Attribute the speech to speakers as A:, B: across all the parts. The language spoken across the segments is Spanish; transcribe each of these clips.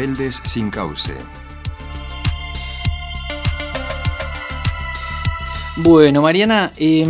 A: Rebeldes sin cauce.
B: Bueno, Mariana,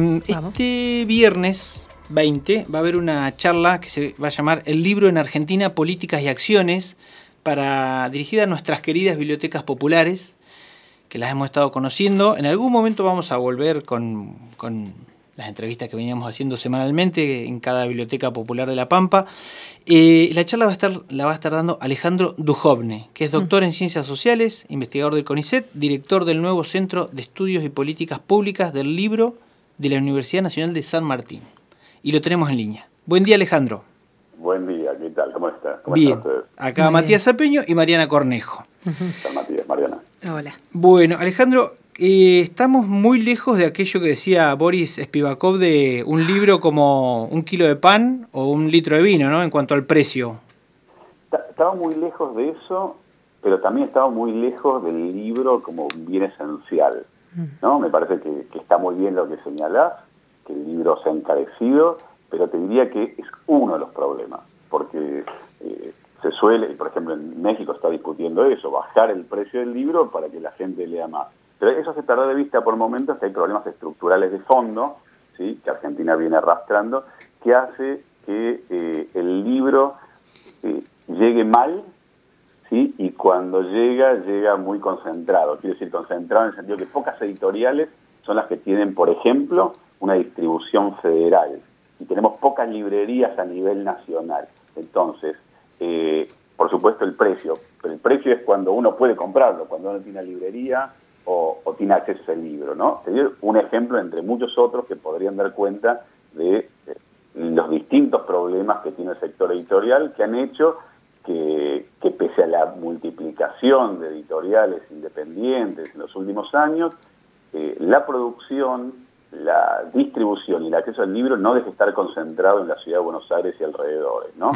B: este viernes 20 va a haber una charla que se va a llamar El libro en Argentina, políticas y acciones, dirigida a nuestras queridas bibliotecas populares, que las hemos estado conociendo. En algún momento vamos a volver con las entrevistas que veníamos haciendo semanalmente en cada biblioteca popular de La Pampa. La charla la va a estar dando Alejandro Duhovne, que es doctor en Ciencias Sociales, investigador del CONICET, director del nuevo Centro de Estudios y Políticas Públicas del Libro de la Universidad Nacional de San Martín. Y lo tenemos en línea. Buen día, Alejandro.
C: Buen día, ¿qué tal? ¿Cómo está? ¿Cómo
B: bien.
C: están ustedes?
B: Acá
D: Muy
B: Matías
D: bien.
B: Zapeño y Mariana Cornejo.
C: San Matías, Mariana.
D: Hola.
B: Bueno, Alejandro, estamos muy lejos de aquello que decía Boris Spivakov de un libro como un kilo de pan o un litro de vino, ¿no? En cuanto al precio.
C: Estaba muy lejos de eso, pero también estaba muy lejos del libro como un bien esencial, ¿no? Me parece que está muy bien lo que señalás, que el libro se ha encarecido, pero te diría que es uno de los problemas, porque se suele, por ejemplo en México está discutiendo eso, bajar el precio del libro para que la gente lea más. Pero eso se pierde de vista por momentos, que hay problemas estructurales de fondo, ¿sí?, que Argentina viene arrastrando, que hace que el libro llegue mal, ¿sí?, y cuando llega muy concentrado. Quiero decir, concentrado en el sentido que pocas editoriales son las que tienen, por ejemplo, una distribución federal, y tenemos pocas librerías a nivel nacional. Entonces, por supuesto el precio, pero el precio es cuando uno puede comprarlo, cuando uno tiene una librería o tiene acceso al libro, ¿no? Te doy un ejemplo entre muchos otros que podrían dar cuenta de los distintos problemas que tiene el sector editorial, que han hecho que pese a la multiplicación de editoriales independientes en los últimos años, la producción, la distribución y el acceso al libro no deje de estar concentrado en la ciudad de Buenos Aires y alrededores, ¿no?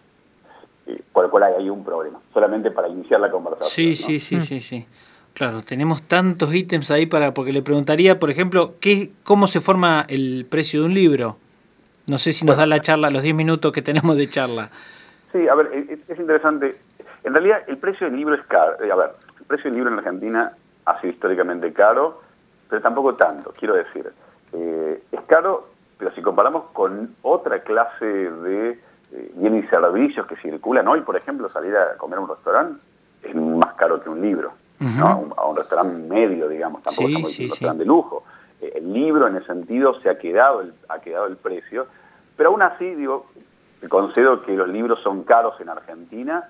C: Por lo cual hay un problema, solamente para iniciar la conversación.
B: Sí. Claro, tenemos tantos ítems ahí porque le preguntaría, por ejemplo, ¿cómo se forma el precio de un libro? No sé si nos da la charla, los 10 minutos que tenemos de charla.
C: Sí, a ver, es interesante. En realidad, el precio del libro es caro. El precio del libro en Argentina ha sido históricamente caro, pero tampoco tanto, quiero decir. Es caro, pero si comparamos con otra clase de bienes y servicios que circulan hoy, por ejemplo, salir a comer a un restaurante es más caro que un libro, ¿no? A un restaurante medio, digamos, tampoco estamos diciendo un restaurante de lujo. El libro, en ese sentido, ha quedado el precio, pero aún así, concedo que los libros son caros en Argentina,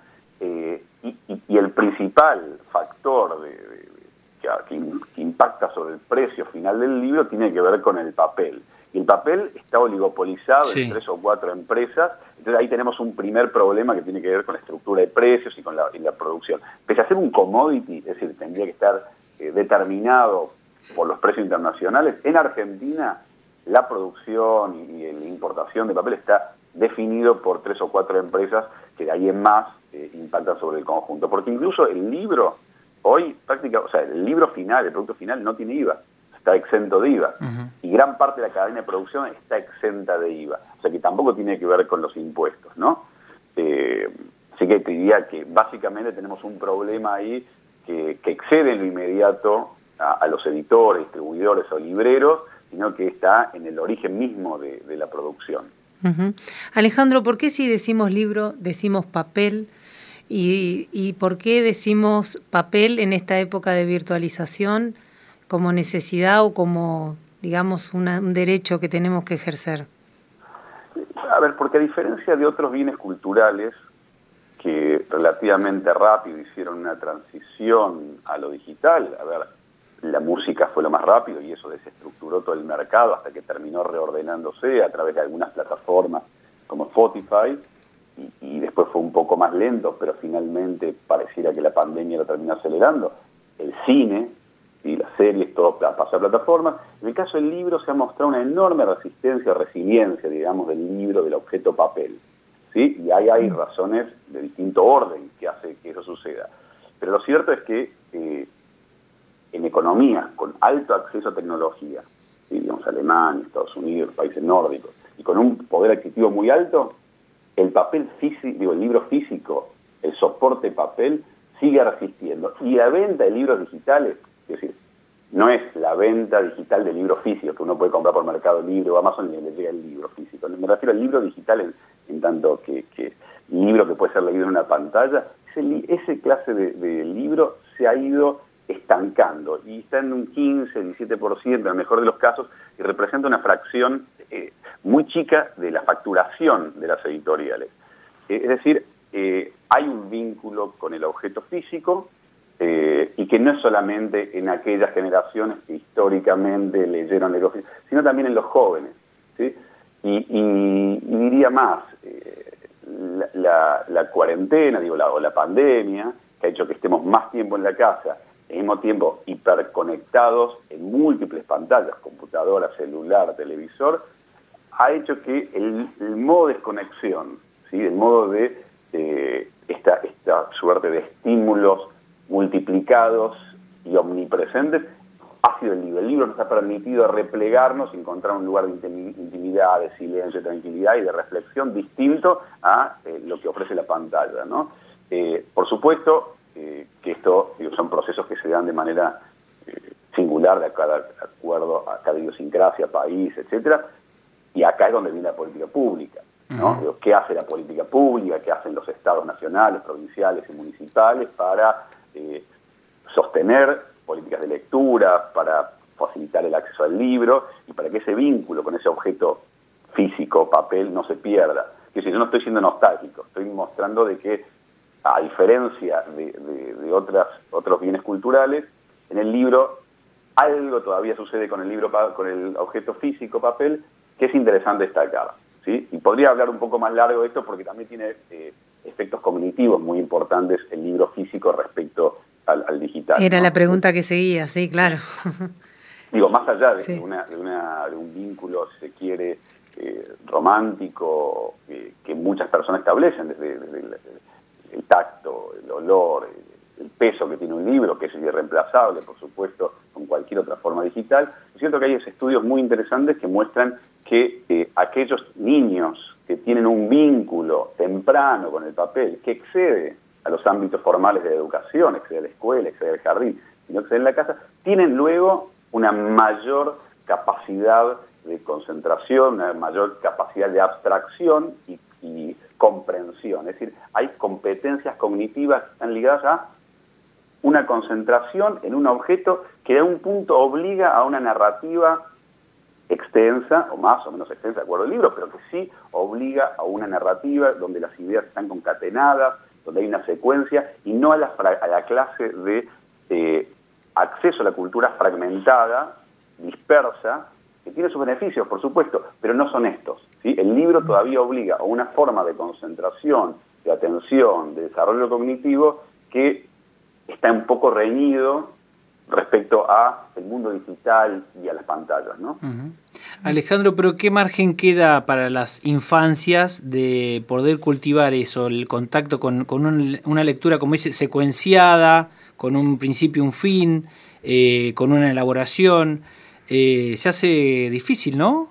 C: y el principal factor que impacta sobre el precio final del libro tiene que ver con el papel. Y el papel está oligopolizado en 3 o 4 empresas, entonces ahí tenemos un primer problema que tiene que ver con la estructura de precios y con la producción. Pese a ser un commodity, es decir, tendría que estar determinado por los precios internacionales, en Argentina la producción y la importación de papel está definido por 3 o 4 empresas que de ahí en más impactan sobre el conjunto. Porque incluso el libro, hoy el libro final, el producto final no tiene IVA, está exento de IVA. Y gran parte de la cadena de producción está exenta de IVA. O sea que tampoco tiene que ver con los impuestos, ¿no? Así que te diría que básicamente tenemos un problema ahí que excede en lo inmediato a los editores, distribuidores o libreros, sino que está en el origen mismo de la producción.
D: Alejandro, ¿por qué si decimos libro decimos papel? ¿Y por qué decimos papel en esta época de virtualización como necesidad o como, digamos, un derecho que tenemos que ejercer?
C: A ver, porque a diferencia de otros bienes culturales que relativamente rápido hicieron una transición a lo digital, la música fue lo más rápido y eso desestructuró todo el mercado hasta que terminó reordenándose a través de algunas plataformas como Spotify, y después fue un poco más lento, pero finalmente pareciera que la pandemia lo terminó acelerando. El cine y las series, todo pasó a plataformas. En el caso del libro se ha mostrado una enorme resiliencia, digamos, del libro, del objeto papel, ¿sí? Y ahí hay razones de distinto orden que hace que eso suceda. Pero lo cierto es que en economías con alto acceso a tecnología, ¿sí?, digamos Alemania, Estados Unidos, países nórdicos, y con un poder adquisitivo muy alto, el papel físico, el libro físico, el soporte papel, sigue resistiendo. Y la venta de libros digitales, es decir, no es la venta digital de libros físicos que uno puede comprar por Mercado Libre o Amazon y le llega el libro físico. Me refiero al libro digital en tanto que libro que puede ser leído en una pantalla. Ese clase de libro se ha ido estancando y está en un 15, 17% en el mejor de los casos, y representa una fracción muy chica de la facturación de las editoriales. Es decir, hay un vínculo con el objeto físico, y que no es solamente en aquellas generaciones que históricamente leyeron libros físicos, sino también en los jóvenes, ¿sí? Y diría más, la cuarentena, o la pandemia, que ha hecho que estemos más tiempo en la casa, al mismo tiempo hiperconectados en múltiples pantallas, computadora, celular, televisor, ha hecho que el modo de desconexión, ¿sí? El modo de esta suerte de estímulos multiplicados y omnipresentes ha sido el libro. El libro nos ha permitido replegarnos y encontrar un lugar de intimidad, de silencio, de tranquilidad y de reflexión distinto a lo que ofrece la pantalla, ¿no? Por supuesto que esto son procesos que se dan de manera singular de acuerdo a cada idiosincrasia, país, etcétera, y acá es donde viene la política pública, ¿no? ¿Qué hace la política pública? ¿Qué hacen los estados nacionales, provinciales y municipales para sostener políticas de lectura, para facilitar el acceso al libro y para que ese vínculo con ese objeto físico, papel, no se pierda? Es decir, yo no estoy siendo nostálgico, estoy mostrando de que, a diferencia de otros bienes culturales, en el libro algo todavía sucede con el objeto físico, papel, que es interesante destacar, ¿sí? Y podría hablar un poco más largo de esto porque también tiene efectos cognitivos muy importantes el libro físico respecto al digital.
D: Era, ¿no?, la pregunta
C: que
D: seguía, sí, claro.
C: Digo, más allá de,
D: sí,
C: de un vínculo, si se quiere, romántico, que muchas personas establecen desde el tacto, el olor, el peso que tiene un libro, que es irreemplazable, por supuesto, con cualquier otra forma digital. Es cierto que hay estudios muy interesantes que muestran que aquellos niños que tienen un vínculo temprano con el papel, que excede a los ámbitos formales de educación, excede a la escuela, excede al jardín, y no excede en la casa, tienen luego una mayor capacidad de concentración, una mayor capacidad de abstracción y comprensión. Es decir, hay competencias cognitivas que están ligadas a una concentración en un objeto que de un punto obliga a una narrativa extensa, o más o menos extensa de acuerdo al libro, pero que sí obliga a una narrativa donde las ideas están concatenadas, donde hay una secuencia, y no a la clase de acceso a la cultura fragmentada, dispersa, que tiene sus beneficios, por supuesto, pero no son estos, ¿sí? El libro todavía obliga a una forma de concentración, de atención, de desarrollo cognitivo, que está un poco reñido respecto a el mundo digital y a las pantallas, ¿no?
B: Uh-huh. Alejandro, pero ¿qué margen queda para las infancias de poder cultivar eso, el contacto con una lectura, como dice, secuenciada, con un principio y un fin, con una elaboración? Se hace difícil, ¿no?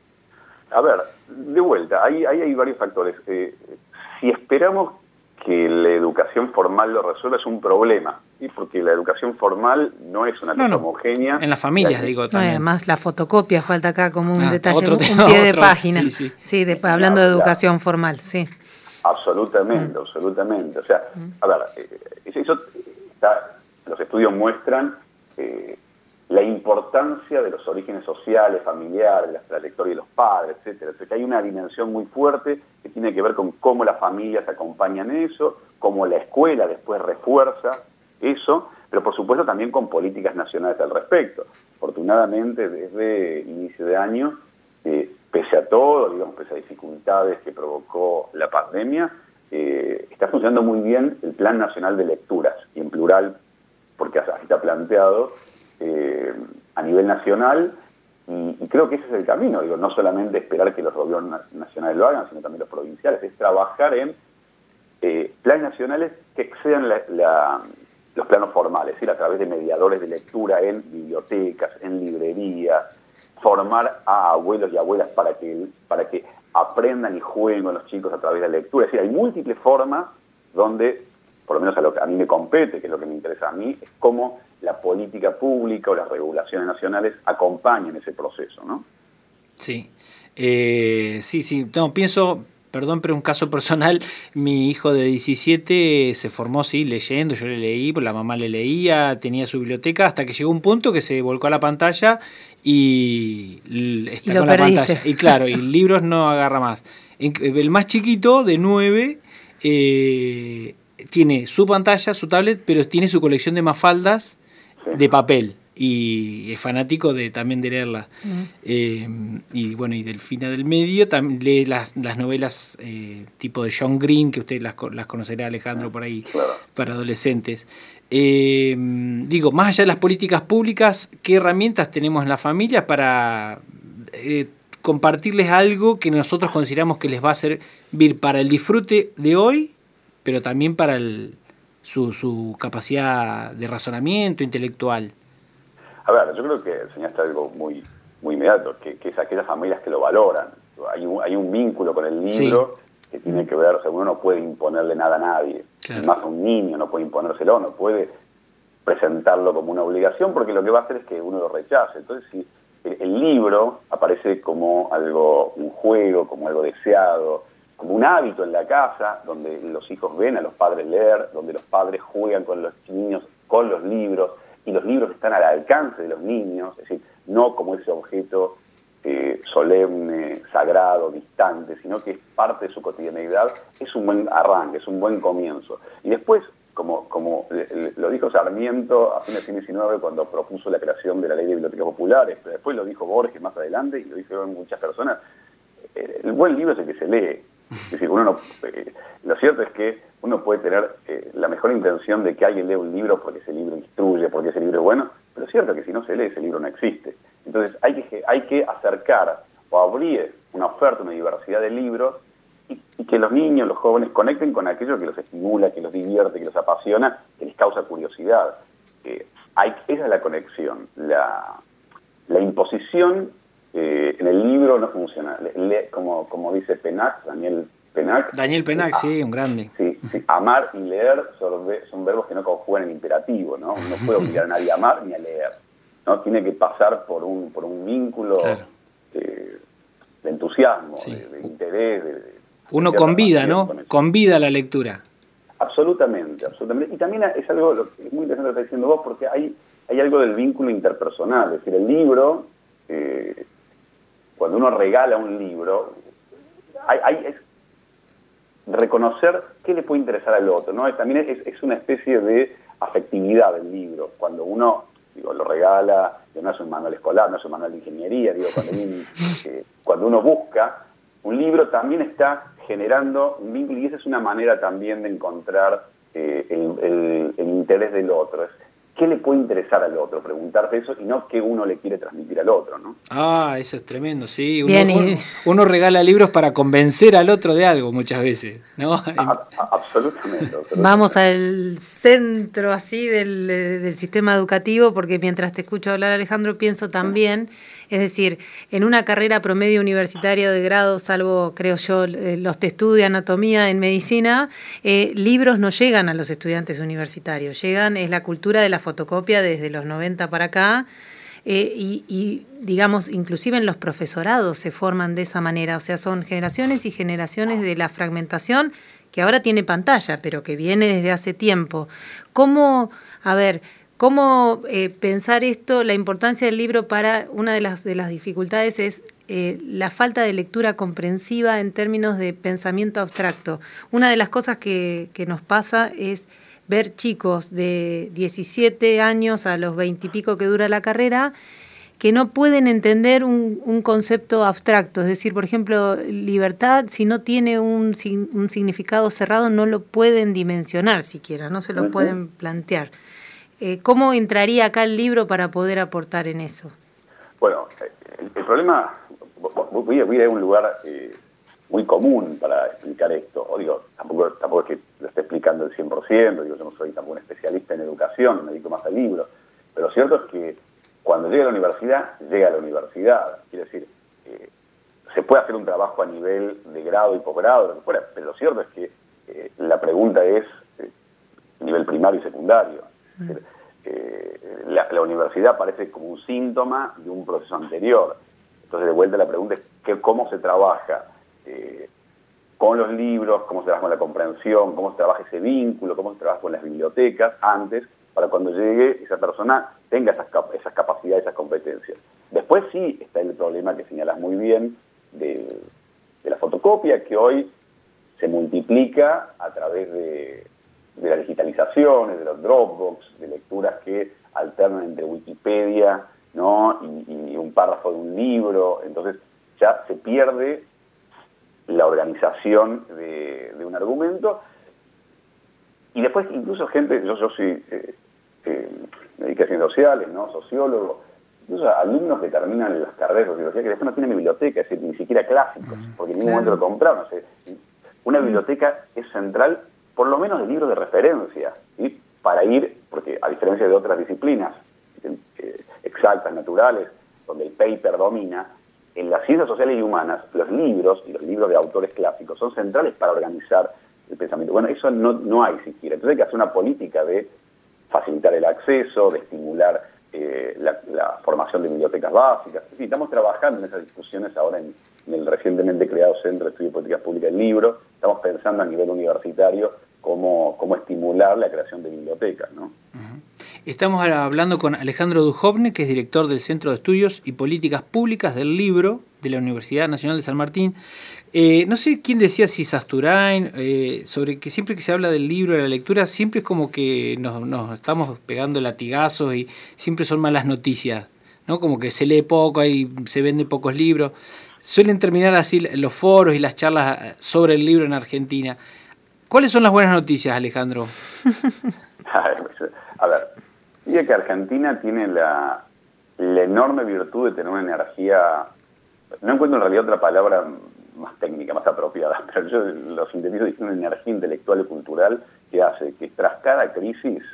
C: A ver, de vuelta, ahí hay varios factores. Si esperamos que la educación formal lo resuelva, es un problema, ¿sí? Porque la educación formal no es una cosa homogénea.
B: En las familias, digo, también.
D: Además, la fotocopia falta acá como un detalle, un pie de página. Sí, hablando de educación formal, sí.
C: Absolutamente, absolutamente. O sea, a ver, eso está, los estudios muestran la importancia de los orígenes sociales, familiares, la trayectoria de los padres, etcétera. O sea, que hay una dimensión muy fuerte que tiene que ver con cómo las familias acompañan eso, cómo la escuela después refuerza eso, pero por supuesto también con políticas nacionales al respecto. Afortunadamente, desde el inicio de año, pese a todo, digamos, pese a dificultades que provocó la pandemia, está funcionando muy bien el Plan Nacional de Lecturas, y en plural, porque así está planteado, a nivel nacional, y creo que ese es el camino, digo, no solamente esperar que los gobiernos nacionales lo hagan, sino también los provinciales, es trabajar en planes nacionales que excedan los planos formales, ¿sí? A través de mediadores de lectura en bibliotecas, en librerías, formar a abuelos y abuelas para que aprendan y jueguen con los chicos a través de la lectura. Es decir, hay múltiples formas donde por lo menos a lo que a mí me compete, que es lo que me interesa a mí, es cómo la política pública o las regulaciones nacionales acompañan ese proceso, ¿no?
B: Sí, sí. No, pienso, perdón, pero un caso personal, mi hijo de 17 se formó, sí, leyendo, yo le leí, pues la mamá le leía, tenía su biblioteca, hasta que llegó un punto que se volcó a la pantalla y está con la pantalla. Y claro, y libros no agarra más. El más chiquito, de 9, tiene su pantalla, su tablet, pero tiene su colección de Mafaldas de papel. Y es fanático también de leerlas. Y bueno, y Delfina del Medio también lee las novelas tipo de John Green, que usted las conocerá, Alejandro, por ahí, para adolescentes. Digo, más allá de las políticas públicas, ¿qué herramientas tenemos en la familia para compartirles algo que nosotros consideramos que les va a servir para el disfrute de hoy, pero también para su capacidad de razonamiento intelectual?
C: A ver, yo creo que enseñaste algo muy, muy inmediato, que es aquellas familias que lo valoran. Hay un vínculo con el libro que tiene que ver, o sea, uno no puede imponerle nada a nadie. Claro. Más a un niño no puede imponérselo, no puede presentarlo como una obligación, porque lo que va a hacer es que uno lo rechace. Entonces, si el libro aparece como algo, un juego, como algo deseado, como un hábito en la casa, donde los hijos ven a los padres leer, donde los padres juegan con los niños, con los libros, y los libros están al alcance de los niños, es decir, no como ese objeto solemne, sagrado, distante, sino que es parte de su cotidianeidad, es un buen arranque, es un buen comienzo. Y después, como lo dijo Sarmiento a fines del siglo XIX cuando propuso la creación de la Ley de Bibliotecas Populares, pero después lo dijo Borges más adelante y lo dijeron muchas personas, el buen libro es el que se lee. Es decir, uno no, lo cierto es que uno puede tener la mejor intención de que alguien lea un libro porque ese libro instruye, porque ese libro es bueno, pero es cierto que si no se lee, ese libro no existe. Entonces hay que acercar o abrir una oferta, una diversidad de libros y que los niños, los jóvenes conecten con aquello que los estimula, que los divierte, que los apasiona, que les causa curiosidad. Esa es la conexión. La imposición en el libro no funciona. Como dice Daniel Pennac,
B: sí, un grande.
C: Sí, amar y leer son verbos que no conjugan en imperativo, ¿no? No puede obligar a nadie a amar ni a leer, ¿no? Tiene que pasar por un vínculo de entusiasmo, de interés.
B: Uno convida, ¿no? Convida la lectura.
C: Absolutamente. Y también es algo es muy interesante lo que estás diciendo vos, porque hay algo del vínculo interpersonal. Es decir, el libro, cuando uno regala un libro, es reconocer qué le puede interesar al otro, ¿no? También es una especie de afectividad del libro. Cuando uno lo regala, no es un manual escolar, no es un manual de ingeniería, cuando uno busca un libro también está generando un vínculo y esa es una manera también de encontrar el interés del otro. ¿Qué le puede interesar al otro? Preguntarse eso y no qué uno le quiere transmitir al otro, ¿no?
B: Eso es tremendo, sí. Uno regala libros para convencer al otro de algo muchas veces, ¿no?
C: Absolutamente.
D: Vamos al centro así del sistema educativo, porque mientras te escucho hablar, Alejandro, pienso también, es decir, en una carrera promedio universitaria de grado, salvo, creo yo, los de estudio anatomía en medicina, libros no llegan a los estudiantes universitarios, es la cultura de la fotocopia desde los 90 para acá, y digamos, inclusive en los profesorados se forman de esa manera, o sea, son generaciones y generaciones de la fragmentación que ahora tiene pantalla, pero que viene desde hace tiempo. ¿Cómo pensar esto, la importancia del libro para una de las dificultades es la falta de lectura comprensiva en términos de pensamiento abstracto? Una de las cosas que nos pasa es ver chicos de 17 años a los 20 y pico que dura la carrera que no pueden entender un concepto abstracto. Es decir, por ejemplo, libertad, si no tiene un significado cerrado, no lo pueden dimensionar siquiera, no se lo pueden plantear. ¿Cómo entraría acá el libro para poder aportar en eso?
C: Bueno, el problema, voy a ir a un lugar muy común para explicar esto. Tampoco es que lo esté explicando al 100%, yo no soy tampoco un especialista en educación, me dedico más al libro, pero lo cierto es que cuando llega a la universidad, quiere decir, se puede hacer un trabajo a nivel de grado y posgrado, lo que fuera, pero lo cierto es que la pregunta es, nivel primario y secundario. Es decir, la universidad parece como un síntoma de un proceso anterior. Entonces, de vuelta la pregunta es cómo se trabaja con los libros, cómo se trabaja con la comprensión, cómo se trabaja ese vínculo, cómo se trabaja con las bibliotecas antes, para cuando llegue esa persona tenga esas capacidades, esas competencias. Después sí está el problema que señalas muy bien de la fotocopia, que hoy se multiplica a través de las digitalizaciones, de los Dropbox, de lecturas que alternan entre Wikipedia, ¿no? y un párrafo de un libro. Entonces ya se pierde la organización de un argumento. Y después incluso gente, yo soy me dediqué a ciencias sociales, ¿no? Sociólogo, incluso alumnos que terminan las carreras de sociología que después no tienen biblioteca, es decir, ni siquiera clásicos, porque en ningún momento lo compraron. O sea, una biblioteca es central, por lo menos de libros de referencia, ¿sí? Para ir, porque a diferencia de otras disciplinas exactas, naturales, donde el paper domina, en las ciencias sociales y humanas, los libros, y los libros de autores clásicos, son centrales para organizar el pensamiento. Bueno, eso no hay siquiera. Entonces hay que hacer una política de facilitar el acceso, de estimular la formación de bibliotecas básicas. Sí, estamos trabajando en esas discusiones ahora en el recientemente creado Centro de Estudio de Políticas Públicas del Libro. Estamos pensando a nivel universitario cómo estimular la creación de bibliotecas, ¿no?
B: Uh-huh. Estamos hablando con Alejandro Duhovne, que es director del Centro de Estudios y Políticas Públicas del Libro de la Universidad Nacional de San Martín. No sé quién decía, si Sasturain, sobre que siempre que se habla del libro, de la lectura, siempre es como que nos estamos pegando latigazos y siempre son malas noticias, ¿no? Como que se lee poco, se venden pocos libros. Suelen terminar así los foros y las charlas sobre el libro en Argentina. ¿Cuáles son las buenas noticias, Alejandro?
C: A ver, diría que Argentina tiene la enorme virtud de tener una energía, no encuentro en realidad otra palabra más técnica, más apropiada, pero yo lo sintetizo diciendo una energía intelectual y cultural que hace que tras cada crisis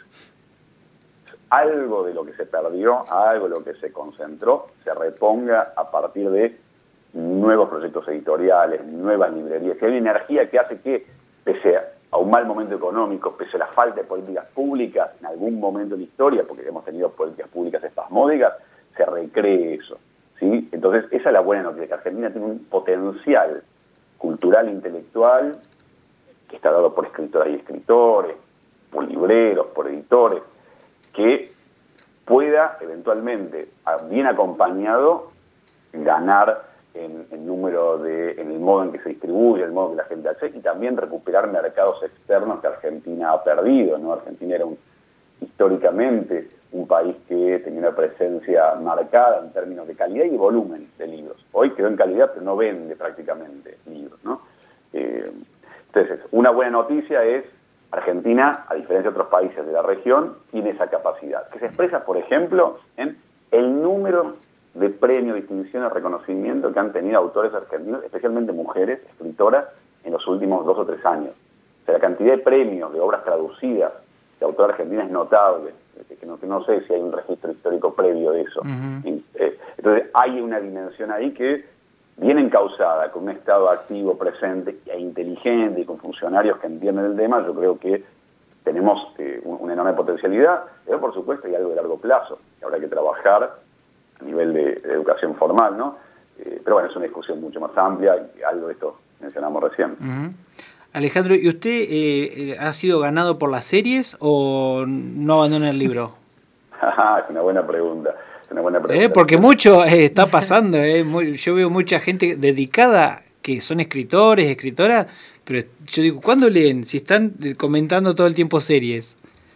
C: algo de lo que se perdió, algo de lo que se concentró, se reponga a partir de nuevos proyectos editoriales, nuevas librerías. Que hay una energía que hace que, pese a un mal momento económico, pese a la falta de políticas públicas en algún momento de la historia, porque hemos tenido políticas públicas espasmódicas, se recree eso, ¿sí? Entonces, esa es la buena noticia, que Argentina tiene un potencial cultural e intelectual que está dado por escritoras y escritores, por libreros, por editores, que pueda eventualmente, bien acompañado, ganar en número en el modo en que se distribuye, el modo que la gente accede, y también recuperar mercados externos que Argentina ha perdido, ¿no? Argentina era históricamente un país que tenía una presencia marcada en términos de calidad y volumen de libros. Hoy quedó en calidad, pero no vende prácticamente libros, ¿no? Entonces, una buena noticia es Argentina, a diferencia de otros países de la región, tiene esa capacidad, que se expresa, por ejemplo, en el número de premios, distinciones, reconocimiento que han tenido autores argentinos, especialmente mujeres, escritoras, en los últimos 2 o 3 años. O sea, la cantidad de premios de obras traducidas de autor argentina es notable, que no sé si hay un registro histórico previo de eso. Uh-huh. Entonces hay una dimensión ahí que viene encauzada con un Estado activo, presente e inteligente y con funcionarios que entienden el tema. Yo creo que tenemos una enorme potencialidad, pero por supuesto hay algo de largo plazo, que habrá que trabajar a nivel de educación formal, ¿no? Pero bueno, es una discusión mucho más amplia, y algo de esto mencionamos recién.
B: Uh-huh. Alejandro, ¿y usted ha sido ganado por las series o no abandona el libro?
C: Es una buena pregunta.
B: Porque mucho está pasando. Yo veo mucha gente dedicada que son escritores, escritoras, pero yo digo, ¿cuándo leen? Si están comentando todo el tiempo series.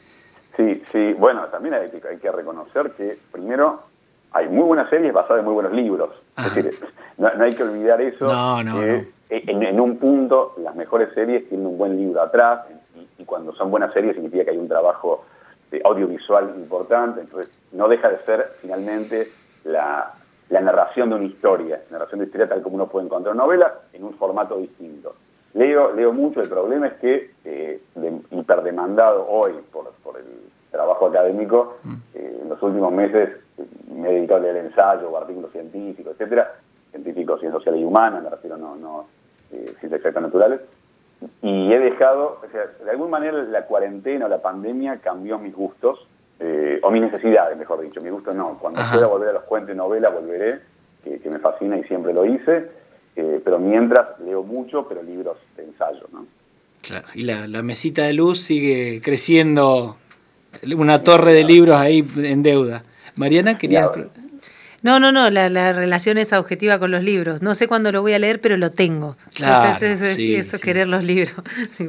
C: Sí. Bueno, también hay que reconocer que, primero, hay muy buenas series basadas en muy buenos libros. Ajá. Es decir, no hay que olvidar eso.
B: No.
C: En un punto, las mejores series tienen un buen libro atrás, y cuando son buenas series significa que hay un trabajo audiovisual importante. Entonces no deja de ser finalmente la narración de una historia, tal como uno puede encontrar novela en un formato distinto. Leo mucho. El problema es que hiperdemandado hoy por el trabajo académico, en los últimos meses me he dedicado a leer ensayos o artículos científicos, etcétera, científicos, ciencias sociales y humanas, me refiero, no ciencias exactas naturales, y he dejado, o sea, de alguna manera la cuarentena o la pandemia cambió mis gustos, o mis necesidades, mejor dicho. Mis gustos no. Cuando pueda volver a los cuentos y novelas, volveré, que me fascina y siempre lo hice. Pero mientras leo mucho, pero libros de ensayo, ¿no?
B: Claro, y la mesita de luz sigue creciendo, una torre de libros ahí en deuda. Mariana, querías...
D: No, la relación es objetiva con los libros. No sé cuándo lo voy a leer, pero lo tengo.
B: Claro,
D: eso querer los libros.
C: Sí,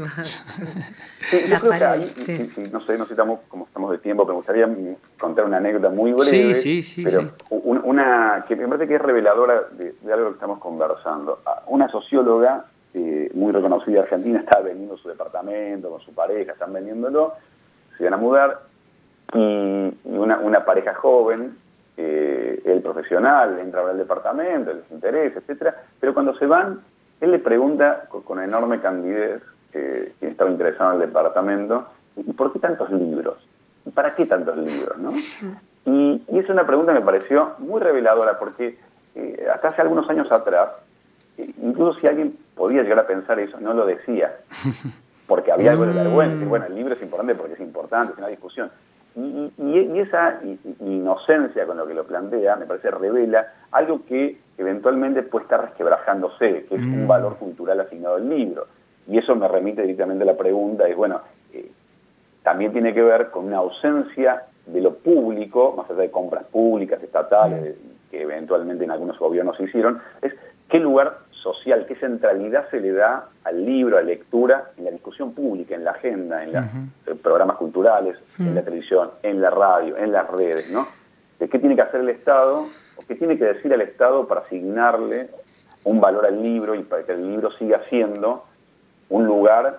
C: yo creo que ahí, no sé estamos, como estamos de tiempo, pero me gustaría contar una anécdota muy breve, pero una que me parece que es reveladora de algo que estamos conversando. Una socióloga muy reconocida argentina está vendiendo su departamento con su pareja, están vendiéndolo, se van a mudar, y una pareja joven, el profesional entra a ver el departamento, les interesa, etcétera, pero cuando se van, él le pregunta con enorme candidez, quien estaba interesado en el departamento, ¿y por qué tantos libros? ¿Y para qué tantos libros? ¿No? Y es una pregunta que me pareció muy reveladora, porque hasta hace algunos años atrás, incluso si alguien podía llegar a pensar eso, no lo decía, porque había algo de vergüenza. Bueno, el libro es importante porque es importante, es una discusión. Y esa inocencia con lo que lo plantea, me parece, revela algo que eventualmente puede estar resquebrajándose, que es un valor cultural asignado al libro. Y eso me remite directamente a la pregunta, es bueno, también tiene que ver con una ausencia de lo público, más allá de compras públicas, estatales, que eventualmente en algunos gobiernos se hicieron, es qué lugar social, qué centralidad se le da al libro, a la lectura, en la discusión pública, en la agenda, en los programas culturales, en la televisión, en la radio, en las redes, ¿no? De qué tiene que hacer el Estado, o qué tiene que decir al Estado para asignarle un valor al libro y para que el libro siga siendo un lugar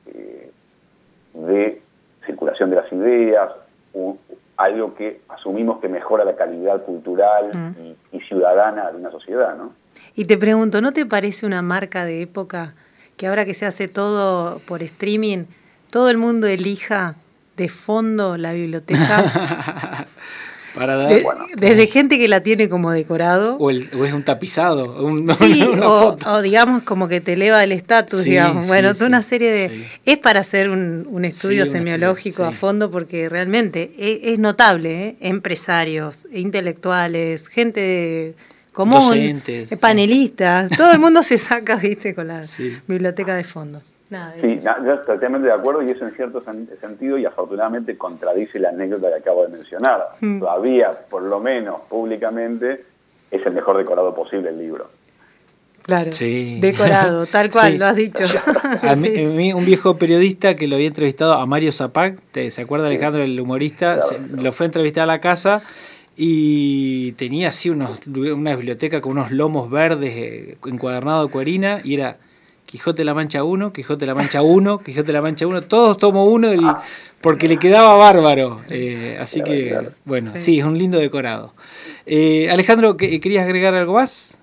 C: de circulación de las ideas, algo que asumimos que mejora la calidad cultural y ciudadana de una sociedad, ¿no?
D: Y te pregunto, ¿no te parece una marca de época que ahora que se hace todo por streaming, todo el mundo elija de fondo la biblioteca?
B: Para dar,
D: desde gente que la tiene como decorado.
B: O es un tapizado.
D: O digamos como que te eleva el estatus, digamos. Bueno, toda una serie de... Sí. Es para hacer un estudio semiológico a fondo, porque realmente es notable, empresarios, intelectuales, gente común, docentes, panelistas, todo el mundo se saca, viste, con la biblioteca de fondo.
C: Yo totalmente de acuerdo, y eso en cierto sentido, y afortunadamente contradice la anécdota que acabo de mencionar. Todavía, por lo menos públicamente, es el mejor decorado posible el libro.
D: Claro, decorado, tal cual, lo has dicho.
B: A mí, un viejo periodista que lo había entrevistado, a Mario Zapac, ¿se acuerda, Alejandro, el humorista? Lo fue a entrevistar a la casa y tenía así una biblioteca con unos lomos verdes encuadernado de cuerina, y era Quijote de la Mancha 1, Quijote de la Mancha 1, Quijote de la Mancha 1, todos tomo uno, porque le quedaba bárbaro. Así que, bueno, sí, es un lindo decorado. Alejandro, ¿querías agregar algo más?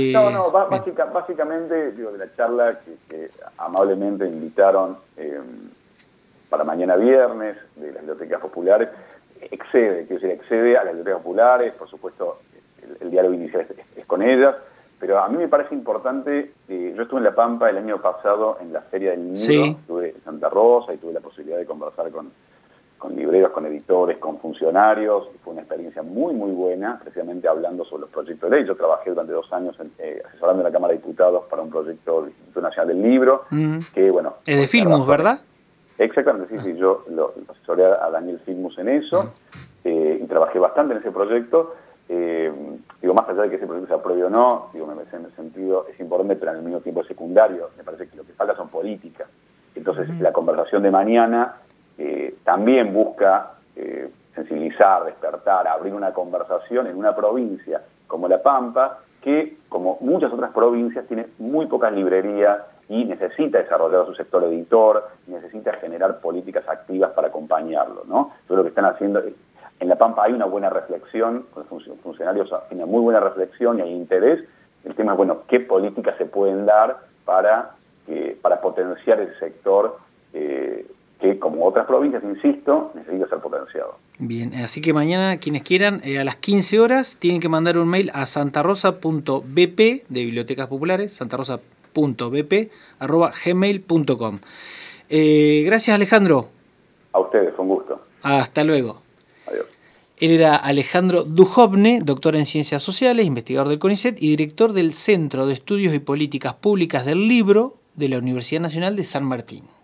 C: Básicamente, de la charla que amablemente invitaron para mañana viernes de las bibliotecas populares, excede a las bibliotecas populares, por supuesto, el diálogo inicial es con ellas, pero a mí me parece importante, yo estuve en La Pampa el año pasado en la Feria del Libro, estuve en Santa Rosa y tuve la posibilidad de conversar con libreros, con editores, con funcionarios, y fue una experiencia muy, muy buena, precisamente hablando sobre los proyectos de ley. Yo trabajé durante 2 años asesorando en la Cámara de Diputados para un proyecto del Instituto Nacional del Libro, que bueno...
B: Es de Filmus, ¿verdad?
C: Exactamente, sí, yo lo asesoré a Daniel Filmus en eso, y trabajé bastante en ese proyecto. Más allá de que ese proyecto se apruebe o no, me parece en el sentido, es importante, pero al mismo tiempo es secundario. Me parece que lo que falta son políticas. Entonces, la conversación de mañana también busca sensibilizar, despertar, abrir una conversación en una provincia como La Pampa, que, como muchas otras provincias, tiene muy pocas librerías y necesita desarrollar a su sector editor, necesita generar políticas activas para acompañarlo, ¿no? Todo lo que están haciendo... En La Pampa hay una buena reflexión, los funcionarios tienen muy buena reflexión y hay interés. El tema es, bueno, ¿qué políticas se pueden dar para potenciar ese sector que, como otras provincias, insisto, necesita ser potenciado?
B: Bien, así que mañana, quienes quieran, a las 15 horas, tienen que mandar un mail a santarosa.bp, de Bibliotecas Populares, santarosa conicet.bp@gmail.com. Gracias, Alejandro.
C: A ustedes, con gusto.
B: Hasta luego.
C: Adiós.
B: Él era Alejandro Duhovne, doctor en Ciencias Sociales, investigador del CONICET y director del Centro de Estudios y Políticas Públicas del Libro de la Universidad Nacional de San Martín.